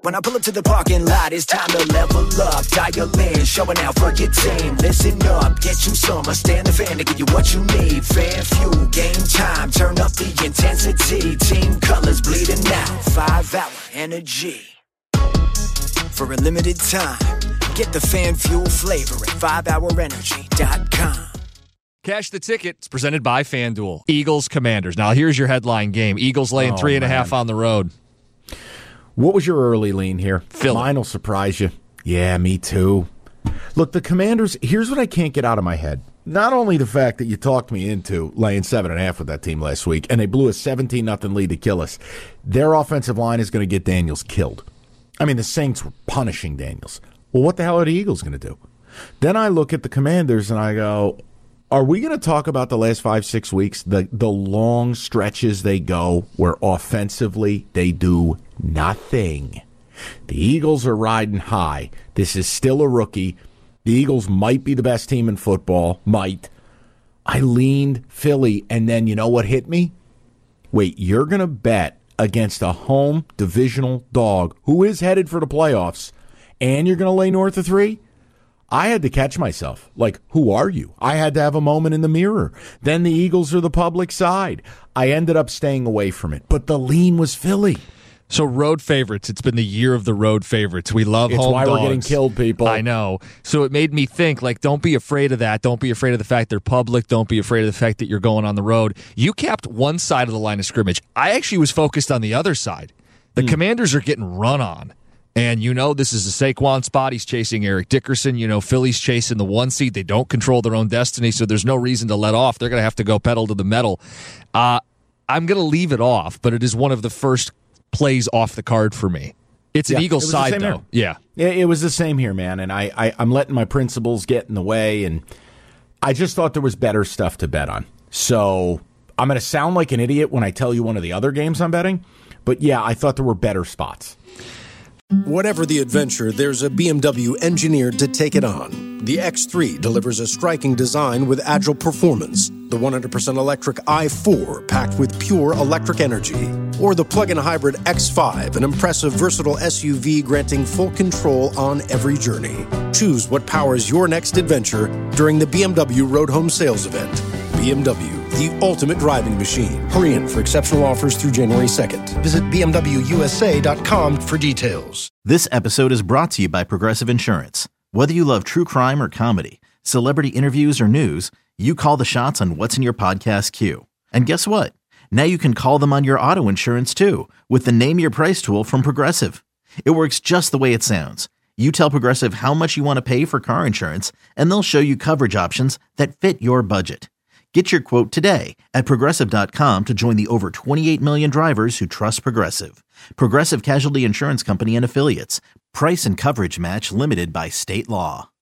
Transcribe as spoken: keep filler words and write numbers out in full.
When I pull up to the parking lot, it's time to level up. Dial in, showing out for your team. Listen up, get you some. I stand the fan to give you what you need. Fan fuel, game time, turn up the intensity. Team colors bleeding out, five hour energy. For a limited time, get the fan fuel flavor at five hour energy dot com. Cash the ticket. It's presented by FanDuel. Eagles, Commanders. Now, here's your headline game. Eagles laying oh, three and man. a half on the road. What was your early lean here? Philly. Mine will surprise you. Yeah, me too. Look, the Commanders, here's what I can't get out of my head. Not only the fact that you talked me into laying seven and a half with that team last week, and they blew a seventeen nothing lead to kill us. Their offensive line is going to get Daniels killed. I mean, the Saints were punishing Daniels. Well, what the hell are the Eagles going to do? Then I look at the Commanders and I go, are we going to talk about the last five, six weeks, the, the long stretches they go where offensively they do nothing? The Eagles are riding high. This is still a rookie. The Eagles might be the best team in football. Might. I leaned Philly, and then you know what hit me? Wait, you're going to bet against a home divisional dog who is headed for the playoffs, and you're going to lay north of three? I had to catch myself. Like, who are you? I had to have a moment in the mirror. Then the Eagles are the public side. I ended up staying away from it, but the lean was Philly. So road favorites. It's been the year of the road favorites. We love it's home why dogs. We're getting killed, people. I know. So it made me think, like, don't be afraid of that. Don't be afraid of the fact they're public. Don't be afraid of the fact that you're going on the road. You capped one side of the line of scrimmage. I actually was focused on the other side. The mm. Commanders are getting run on. And you know this is a Saquon spot. He's chasing Eric Dickerson. You know Philly's chasing the one seed. They don't control their own destiny, so there's no reason to let off. They're going to have to go pedal to the metal. Uh, I'm going to leave it off, but it is one of the first plays off the card for me. It's an yeah, Eagles it side, though. Here. Yeah. It was the same here, man. And I, I, I'm letting my principles get in the way, and I just thought there was better stuff to bet on. So I'm going to sound like an idiot when I tell you one of the other games I'm betting, but yeah, I thought there were better spots. Whatever the adventure, there's a B M W engineered to take it on. The X three delivers a striking design with agile performance. The one hundred percent electric i four packed with pure electric energy. Or the plug-in hybrid X five, an impressive versatile S U V granting full control on every journey. Choose what powers your next adventure during the B M W Road Home Sales Event. B M W, the ultimate driving machine. Hurry in for exceptional offers through January second. Visit B M W U S A dot com for details. This episode is brought to you by Progressive Insurance. Whether you love true crime or comedy, celebrity interviews or news, you call the shots on what's in your podcast queue. And guess what? Now you can call them on your auto insurance too with the Name Your Price tool from Progressive. It works just the way it sounds. You tell Progressive how much you want to pay for car insurance, and they'll show you coverage options that fit your budget. Get your quote today at Progressive dot com to join the over twenty-eight million drivers who trust Progressive. Progressive Casualty Insurance Company and Affiliates. Price and coverage match limited by state law.